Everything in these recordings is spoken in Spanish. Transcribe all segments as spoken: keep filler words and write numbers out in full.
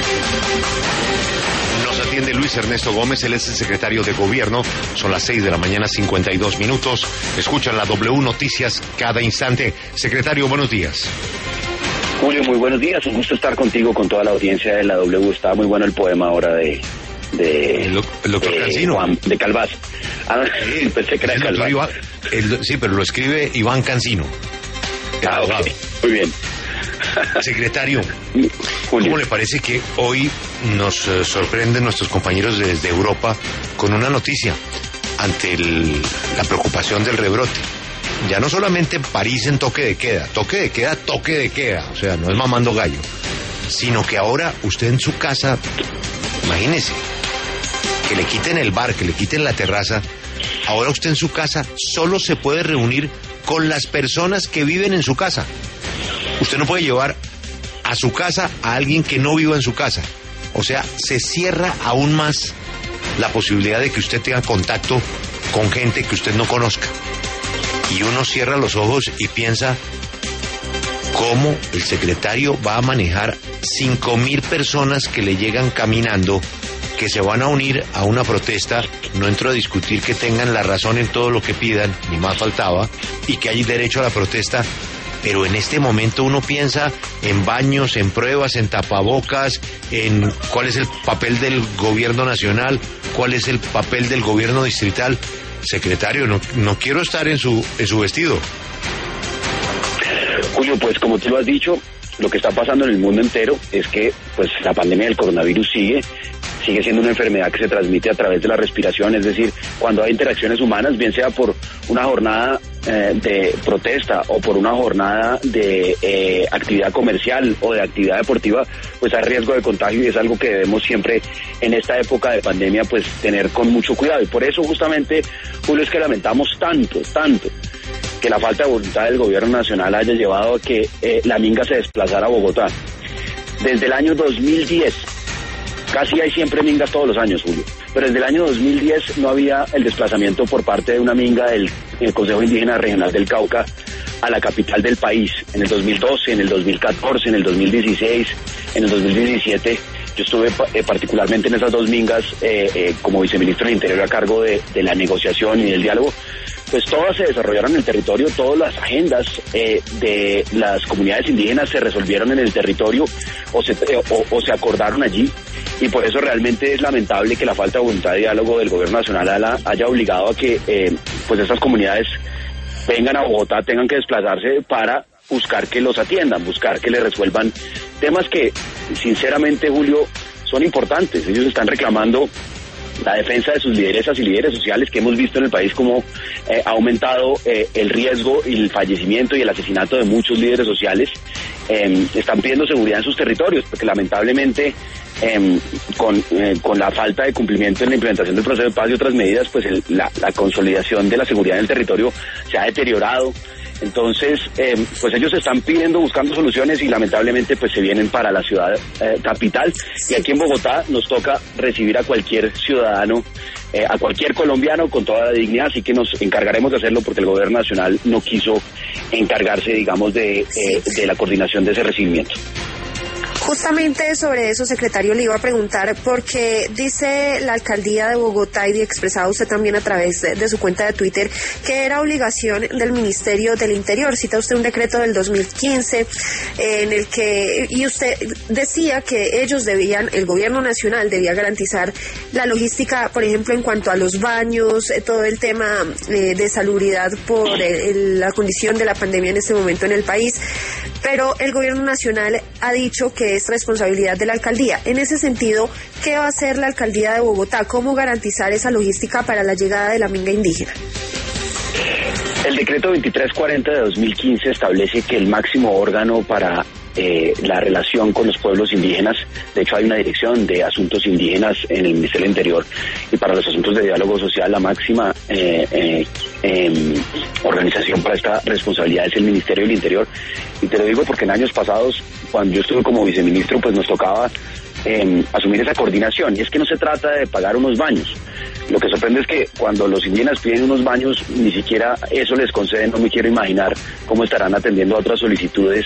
Nos atiende Luis Ernesto Gómez, él es el secretario de Gobierno. Son las seis de la mañana, cincuenta y dos minutos. Escuchan la W Noticias cada instante. Secretario, buenos días. Julio, muy buenos días. Un gusto estar contigo, con toda la audiencia de la W. Estaba muy bueno el poema ahora de... de el, el doctor de, Cancino. Juan, de Calvás. Ah, sí, pensé que era Calvás. Iván, el, sí, pero lo escribe Iván Cancino. Ah, okay. Muy bien. Secretario, ¿cómo le parece que hoy nos eh, sorprenden nuestros compañeros desde Europa con una noticia ante el, la preocupación del rebrote? Ya no solamente en París en toque de queda, toque de queda, toque de queda, o sea, no es mamando gallo, sino que ahora usted en su casa, imagínese, que le quiten el bar, que le quiten la terraza, ahora usted en su casa solo se puede reunir con las personas que viven en su casa. Usted no puede llevar a su casa a alguien que no viva en su casa. O sea, se cierra aún más la posibilidad de que usted tenga contacto con gente que usted no conozca. Y uno cierra los ojos y piensa cómo el secretario va a manejar cinco mil personas que le llegan caminando, que se van a unir a una protesta. No entro a discutir que tengan la razón en todo lo que pidan, ni más faltaba, y que hay derecho a la protesta. Pero en este momento uno piensa en baños, en pruebas, en tapabocas, en cuál es el papel del gobierno nacional, cuál es el papel del gobierno distrital. Secretario, no, no quiero estar en su, en su vestido. Julio, pues como tú lo has dicho, lo que está pasando en el mundo entero es que pues la pandemia del coronavirus sigue, sigue siendo una enfermedad que se transmite a través de la respiración, es decir, cuando hay interacciones humanas, bien sea por una jornada eh, de protesta o por una jornada de eh, actividad comercial o de actividad deportiva, pues hay riesgo de contagio y es algo que debemos siempre en esta época de pandemia pues tener con mucho cuidado. Y por eso justamente, Julio, es que lamentamos tanto, tanto que la falta de voluntad del gobierno nacional haya llevado a que eh, la minga se desplazara a Bogotá. Desde el año dos mil diez, casi hay siempre mingas todos los años, Julio, pero desde el año dos mil diez no había el desplazamiento por parte de una minga del el Consejo Indígena Regional del Cauca a la capital del país. En el dos mil doce, en el dos mil catorce, en el dos mil dieciséis, en el dos mil diecisiete... Yo estuve eh, particularmente en esas dos mingas eh, eh, como viceministro del Interior a cargo de, de la negociación y del diálogo. Pues todas se desarrollaron en el territorio, todas las agendas eh, de las comunidades indígenas se resolvieron en el territorio o se, eh, o, o se acordaron allí, y por eso realmente es lamentable que la falta de voluntad de diálogo del gobierno nacional haya obligado a que eh, pues estas comunidades vengan a Bogotá, tengan que desplazarse para buscar que los atiendan, buscar que les resuelvan temas que, sinceramente, Julio, son importantes. Ellos están reclamando la defensa de sus lideresas y líderes sociales, que hemos visto en el país como eh, ha aumentado eh, el riesgo y el fallecimiento y el asesinato de muchos líderes sociales. Eh, están pidiendo seguridad en sus territorios, porque lamentablemente eh, con, eh, con la falta de cumplimiento en la implementación del proceso de paz y otras medidas, pues el, la, la consolidación de la seguridad en el territorio se ha deteriorado. Entonces, eh, pues ellos están pidiendo, buscando soluciones, y lamentablemente pues se vienen para la ciudad eh, capital, y aquí en Bogotá nos toca recibir a cualquier ciudadano, eh, a cualquier colombiano con toda la dignidad, así que nos encargaremos de hacerlo porque el gobierno nacional no quiso encargarse, digamos, de, eh, de la coordinación de ese recibimiento. Justamente sobre eso, secretario, le iba a preguntar, porque dice la alcaldía de Bogotá, y expresado usted también a través de, de su cuenta de Twitter, que era obligación del Ministerio del Interior. Cita usted un decreto del dos mil quince eh, en el que, y usted decía que ellos debían, el gobierno nacional debía garantizar la logística, por ejemplo, en cuanto a los baños, eh, todo el tema eh, de salubridad por eh, la condición de la pandemia en este momento en el país. Pero el gobierno nacional ha dicho que es responsabilidad de la alcaldía. En ese sentido, ¿qué va a hacer la alcaldía de Bogotá? ¿Cómo garantizar esa logística para la llegada de la minga indígena? El decreto veintitrés cuarenta de dos mil quince establece que el máximo órgano para eh, la relación con los pueblos indígenas, de hecho hay una dirección de asuntos indígenas en el Ministerio del Interior, y para los asuntos de diálogo social la máxima eh, eh, eh, organización para esta responsabilidad es el Ministerio del Interior. Y te lo digo porque en años pasados, cuando yo estuve como viceministro, pues nos tocaba eh, asumir esa coordinación, y es que no se trata de pagar unos baños. Lo que sorprende es que cuando los indígenas piden unos baños, ni siquiera eso les conceden. No me quiero imaginar cómo estarán atendiendo a otras solicitudes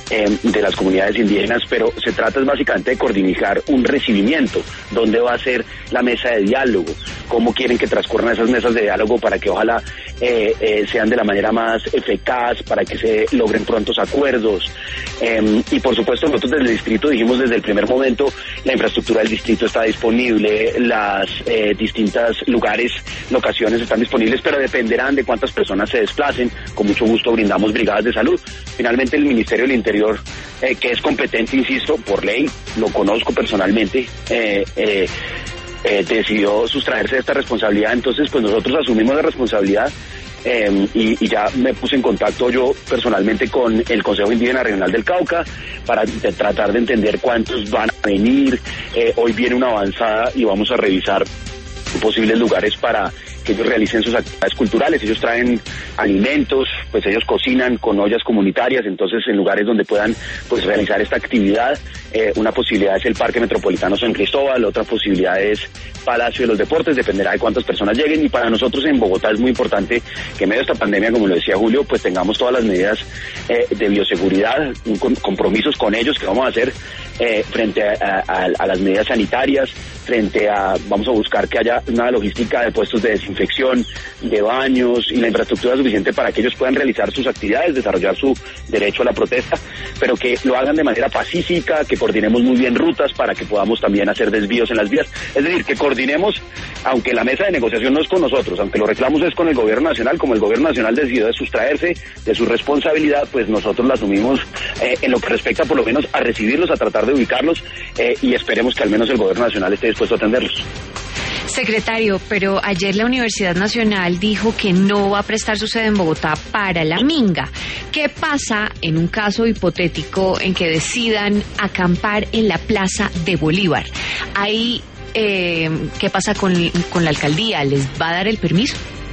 eh, de las comunidades indígenas, pero se trata básicamente de coordinar un recibimiento, dónde va a ser la mesa de diálogo, cómo quieren que transcurran esas mesas de diálogo para que ojalá eh, eh, sean de la manera más eficaz, para que se logren prontos acuerdos. Eh, y por supuesto nosotros desde el distrito dijimos desde el primer momento, la infraestructura del distrito está disponible, las eh, distintas lugares, locaciones están disponibles, pero dependerán de cuántas personas se desplacen. Con mucho gusto brindamos brigadas de salud. Finalmente el Ministerio del Interior, eh, que es competente, insisto, por ley, lo conozco personalmente, eh, eh, eh, decidió sustraerse de esta responsabilidad. Entonces pues nosotros asumimos la responsabilidad. Eh, y, y ya me puse en contacto yo personalmente con el Consejo Indígena Regional del Cauca para de, tratar de entender cuántos van a venir. Eh, hoy viene una avanzada y vamos a revisar posibles lugares para que ellos realicen sus actividades culturales. Ellos traen alimentos, pues ellos cocinan con ollas comunitarias, entonces en lugares donde puedan pues realizar esta actividad. Eh, una posibilidad es el Parque Metropolitano San Cristóbal, otra posibilidad es Palacio de los Deportes, dependerá de cuántas personas lleguen. Y para nosotros en Bogotá es muy importante que en medio de esta pandemia, como lo decía Julio, pues tengamos todas las medidas eh, de bioseguridad, un, con, compromisos con ellos que vamos a hacer eh, frente a, a, a las medidas sanitarias, frente a, vamos a buscar que haya una logística de puestos de desinfección, de baños y la infraestructura suficiente para que ellos puedan realizar sus actividades, desarrollar su derecho a la protesta, pero que lo hagan de manera pacífica, que coordinemos muy bien rutas para que podamos también hacer desvíos en las vías. Es decir, que coordinemos, aunque la mesa de negociación no es con nosotros, aunque los reclamos es con el gobierno nacional, como el gobierno nacional decidió de sustraerse de su responsabilidad, pues nosotros la asumimos eh, en lo que respecta por lo menos a recibirlos, a tratar de ubicarlos eh, y esperemos que al menos el gobierno nacional esté dispuesto a atenderlos. Secretario, pero ayer la Universidad Nacional dijo que no va a prestar su sede en Bogotá para la Minga. ¿Qué pasa en un caso hipotético en que decidan acampar en la Plaza de Bolívar? Ahí, eh, ¿qué pasa con, con la alcaldía? ¿Les va a dar el permiso?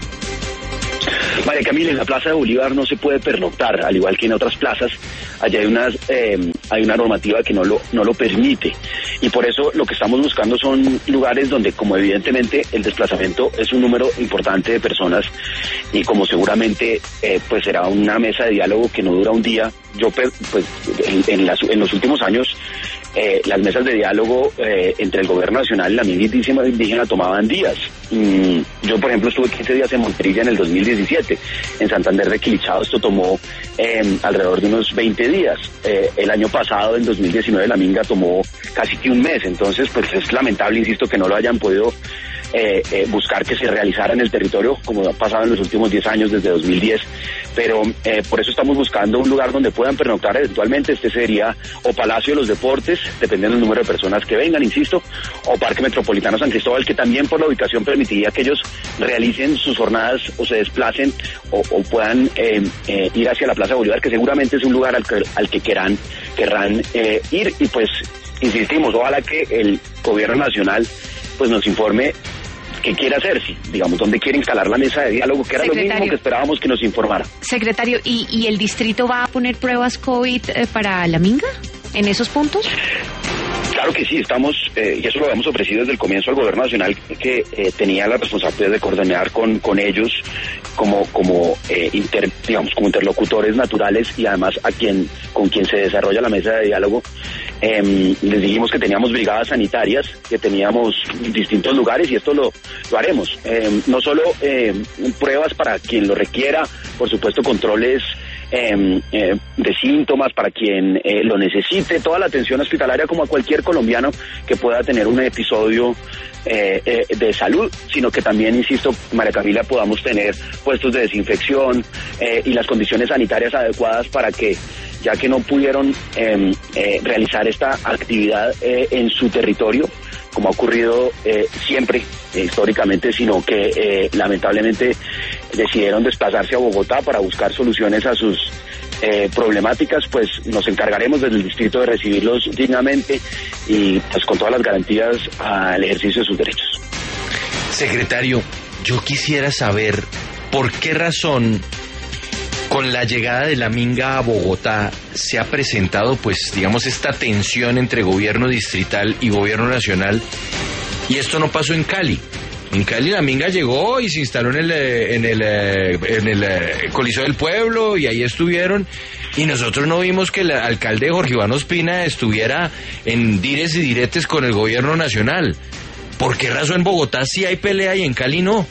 María Camila, en la Plaza de Bolívar no se puede pernoctar, al igual que en otras plazas. Allá hay unas eh, hay una normativa que no lo no lo permite y por eso lo que estamos buscando son lugares donde, como evidentemente el desplazamiento es un número importante de personas y como seguramente eh, pues será una mesa de diálogo que no dura un día. Yo pues en, en, las, en los últimos años eh, las mesas de diálogo eh, entre el gobierno nacional y la minga indígena tomaban días. Mm, yo por ejemplo estuve quince días en Monterilla en el dos mil diecisiete, en Santander de Quilichao esto tomó eh, alrededor de unos veinte días. Eh, el año pasado, en dos mil diecinueve, la minga tomó casi que un mes, entonces pues es lamentable, insisto, que no lo hayan podido eh, eh, buscar que se realizara en el territorio, como ha pasado en los últimos diez años, desde dos mil diez, pero eh, por eso estamos buscando un lugar donde puedan pernoctar eventualmente. Este sería o Palacio de los Deportes, dependiendo del número de personas que vengan, insisto, o Parque Metropolitano San Cristóbal, que también por la ubicación permitiría que ellos realicen sus jornadas o se desplacen o, o puedan eh, eh, ir hacia la Plaza de Bolívar, que seguramente es un lugar al que, al que querrán, querrán eh, ir. Y pues insistimos, ojalá que el gobierno nacional pues nos informe qué quiere hacer, si, digamos, dónde quiere instalar la mesa de diálogo, que era Secretario, lo mismo que esperábamos que nos informara. Secretario, ¿y, y el distrito va a poner pruebas COVID eh, para la minga en esos puntos? Claro que sí, estamos, eh, y eso lo habíamos ofrecido desde el comienzo al gobierno nacional, que eh, tenía la responsabilidad de coordinar con, con ellos como, como eh, inter, digamos, como interlocutores naturales y además a quien, con quien se desarrolla la mesa de diálogo. Eh, les dijimos que teníamos brigadas sanitarias, que teníamos distintos lugares y esto lo, lo haremos. Eh, no solo eh, pruebas para quien lo requiera, por supuesto controles Eh, eh, de síntomas para quien eh, lo necesite, toda la atención hospitalaria como a cualquier colombiano que pueda tener un episodio eh, eh, de salud, sino que también, insisto, María Camila, podamos tener puestos de desinfección eh, y las condiciones sanitarias adecuadas para que, ya que no pudieron eh, eh, realizar esta actividad eh, en su territorio, como ha ocurrido eh, siempre eh, históricamente, sino que eh, lamentablemente decidieron desplazarse a Bogotá para buscar soluciones a sus eh, problemáticas, pues nos encargaremos desde el distrito de recibirlos dignamente y pues con todas las garantías al ejercicio de sus derechos. Secretario, yo quisiera saber por qué razón con la llegada de la minga a Bogotá se ha presentado, pues, digamos, esta tensión entre gobierno distrital y gobierno nacional, y esto no pasó en Cali. En Cali la minga llegó y se instaló en el, en el, en el Coliseo del Pueblo y ahí estuvieron, Y nosotros no vimos que el alcalde Jorge Iván Ospina estuviera en dires y diretes con el gobierno nacional. ¿Por qué razón en Bogotá sí hay pelea y en Cali no?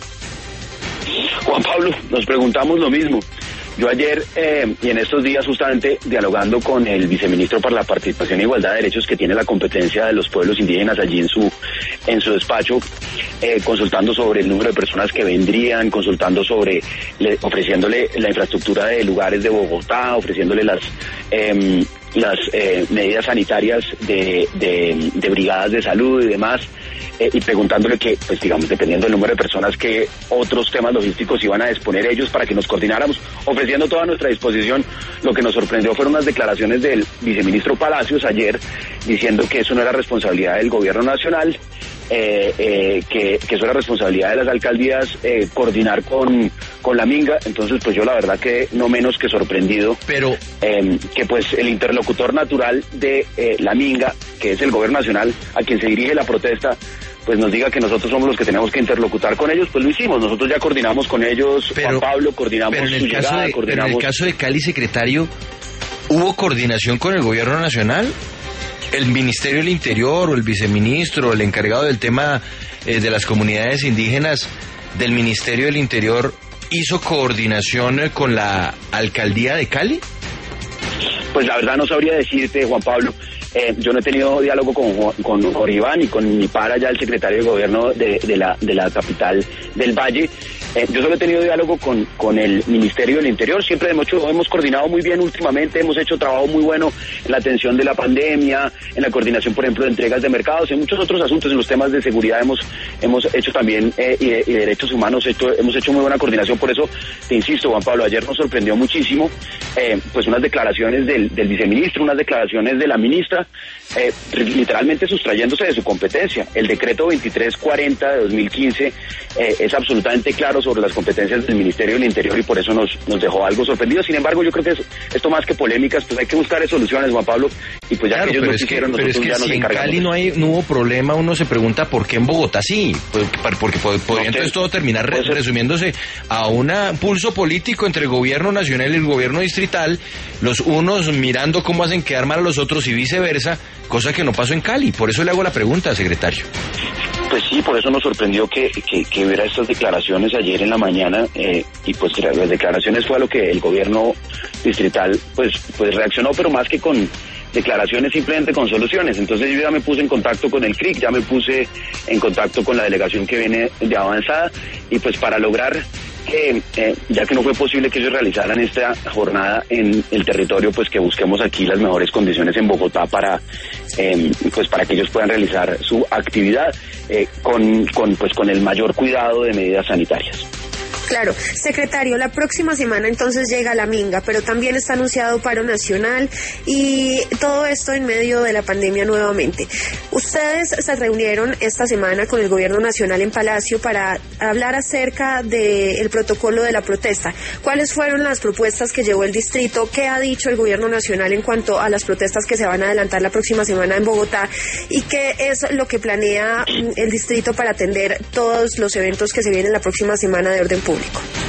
Juan Pablo, nos preguntamos lo mismo. Yo ayer eh, y en estos días justamente dialogando con el viceministro para la Participación e Igualdad de Derechos, que tiene la competencia de los pueblos indígenas allí en su en su despacho, eh, consultando sobre el número de personas que vendrían, consultando sobre, le, ofreciéndole la infraestructura de lugares de Bogotá, ofreciéndole las eh, las eh, medidas sanitarias de, de, de brigadas de salud y demás. Eh, y preguntándole que, pues digamos, dependiendo del número de personas, que otros temas logísticos iban a disponer ellos para que nos coordináramos, ofreciendo toda nuestra disposición. Lo que nos sorprendió fueron unas declaraciones del viceministro Palacios ayer, diciendo que eso no era responsabilidad del gobierno nacional, eh, eh, que, que eso era responsabilidad de las alcaldías, eh, coordinar con, con la Minga. Entonces, pues yo la verdad que no menos que sorprendido, pero eh, que pues el interlocutor natural de eh, la Minga, que es el gobierno nacional, a quien se dirige la protesta, pues nos diga que nosotros somos los que tenemos que interlocutar con ellos. Pues lo hicimos, nosotros ya coordinamos con ellos, pero, Juan Pablo, coordinamos pero en el su caso llegada, de, coordinamos... Pero en el caso de Cali, secretario, ¿hubo coordinación con el gobierno nacional? ¿El Ministerio del Interior o el viceministro, el encargado del tema eh, de las comunidades indígenas del Ministerio del Interior hizo coordinación eh, con la alcaldía de Cali? Pues la verdad no sabría decirte, Juan Pablo. Eh, yo no he tenido diálogo con, con Jorge Iván y con mi para ya el secretario de gobierno de, de, la, de la capital del Valle. Eh, yo solo he tenido diálogo con, con el Ministerio del Interior. Siempre hemos, hecho, hemos coordinado muy bien últimamente, hemos hecho trabajo muy bueno en la atención de la pandemia, en la coordinación, por ejemplo, de entregas de mercados, en muchos otros asuntos, en los temas de seguridad hemos hemos hecho también, eh, y, de, y de derechos humanos, hecho, hemos hecho muy buena coordinación. Por eso, te insisto, Juan Pablo, ayer nos sorprendió muchísimo, eh, pues unas declaraciones del, del viceministro, unas declaraciones de la ministra, eh, literalmente sustrayéndose de su competencia. El decreto veintitrés cuarenta de dos mil quince eh, es absolutamente claro sobre las competencias del Ministerio del Interior y por eso nos, nos dejó algo sorprendidos. Sin embargo, yo creo que es, esto más que polémicas, pues hay que buscar soluciones, Juan Pablo, y pues ya claro, que ellos no quisieron, que, nosotros pero es que ya nos si en encargamos. Cali no, hay, no hubo problema, uno se pregunta por qué en Bogotá sí, pues, porque podría entonces todo terminar re, resumiéndose a un pulso político entre el gobierno nacional y el gobierno distrital, los unos mirando cómo hacen quedar mal a los otros y viceversa, cosa que no pasó en Cali. Por eso le hago la pregunta, secretario. Pues sí, por eso nos sorprendió que, que, que hubiera estas declaraciones ayer en la mañana, eh, y pues las declaraciones fue a lo que el gobierno distrital pues pues reaccionó, pero más que con declaraciones, simplemente con soluciones. Entonces yo ya me puse en contacto con el C R I C, ya me puse en contacto con la delegación que viene de avanzada, y pues para lograr que, eh, ya que no fue posible que ellos realizaran esta jornada en el territorio, pues que busquemos aquí las mejores condiciones en Bogotá para eh, pues para que ellos puedan realizar su actividad eh, con, con pues con el mayor cuidado de medidas sanitarias. Claro, secretario, la próxima semana entonces llega la Minga, pero también está anunciado paro nacional y todo esto en medio de la pandemia nuevamente. Ustedes se reunieron esta semana con el gobierno nacional en Palacio para hablar acerca del protocolo de la protesta. ¿Cuáles fueron las propuestas que llevó el distrito? ¿Qué ha dicho el gobierno nacional en cuanto a las protestas que se van a adelantar la próxima semana en Bogotá? ¿Y qué es lo que planea el distrito para atender todos los eventos que se vienen la próxima semana de orden público?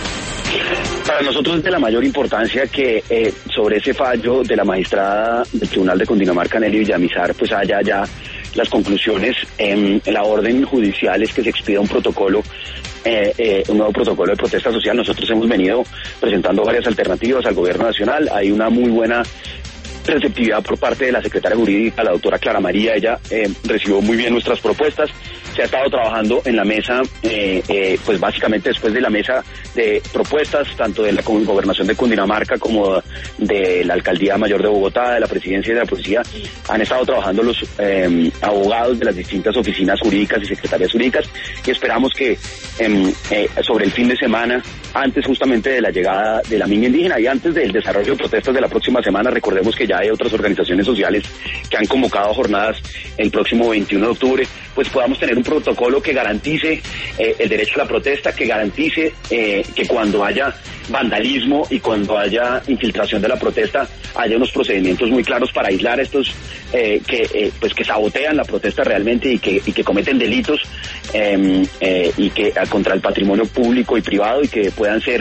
Para nosotros es de la mayor importancia que eh, sobre ese fallo de la magistrada del Tribunal de Cundinamarca, Nelly Villamizar, pues haya ya las conclusiones. En la orden judicial es que se expida un protocolo, eh, eh, un nuevo protocolo de protesta social. Nosotros hemos venido presentando varias alternativas al gobierno nacional. Hay una muy buena receptividad por parte de la secretaria jurídica, la doctora Clara María. Ella eh, recibió muy bien nuestras propuestas. Se ha estado trabajando en la mesa, eh, eh, pues básicamente después de la mesa de propuestas, tanto de la Gobernación de Cundinamarca como de la Alcaldía Mayor de Bogotá, de la Presidencia y de la Policía, han estado trabajando los eh, abogados de las distintas oficinas jurídicas y secretarías jurídicas, y esperamos que eh, eh, sobre el fin de semana, antes justamente de la llegada de la Minga Indígena y antes del desarrollo de protestas de la próxima semana, recordemos que ya hay otras organizaciones sociales que han convocado jornadas el próximo veintiuno de octubre, pues podamos tener un protocolo que garantice eh, el derecho a la protesta, que garantice eh, que cuando haya vandalismo y cuando haya infiltración de la protesta haya unos procedimientos muy claros para aislar a estos eh, que eh, pues que sabotean la protesta realmente y que y que cometen delitos eh, eh, y que contra el patrimonio público y privado, y que puedan ser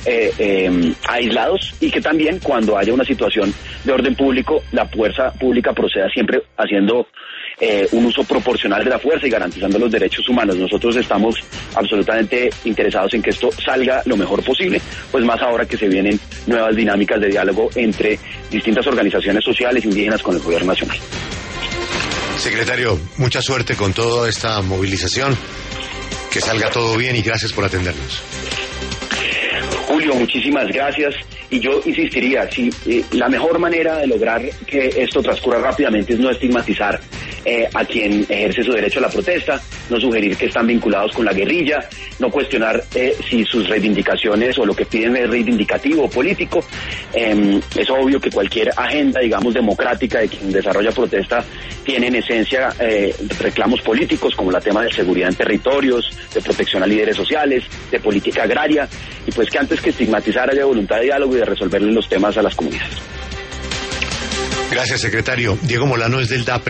eh, eh, aislados, y que también cuando haya una situación de orden público, la fuerza pública proceda siempre haciendo eh, un uso proporcional de la fuerza y garantizando los derechos humanos. Nosotros estamos absolutamente interesados en que esto salga lo mejor posible, pues más ahora que se vienen nuevas dinámicas de diálogo entre distintas organizaciones sociales indígenas con el gobierno nacional. Secretario, mucha suerte con toda esta movilización, que salga todo bien y gracias por atendernos. Julio, muchísimas gracias. Y yo insistiría, si eh, la mejor manera de lograr que esto transcurra rápidamente es no estigmatizar eh, a quien ejerce su derecho a la protesta, no sugerir que están vinculados con la guerrilla, no cuestionar eh, si sus reivindicaciones o lo que piden es reivindicativo o político. Eh, es obvio que cualquier agenda, digamos, democrática de quien desarrolla protesta tiene en esencia eh, reclamos políticos, como la tema de seguridad en territorios, de protección a líderes sociales, de política agraria, y pues que antes que estigmatizar haya voluntad de diálogo y de resolverle los temas a las comunidades. Gracias, secretario. Diego Molano es del D A P R E.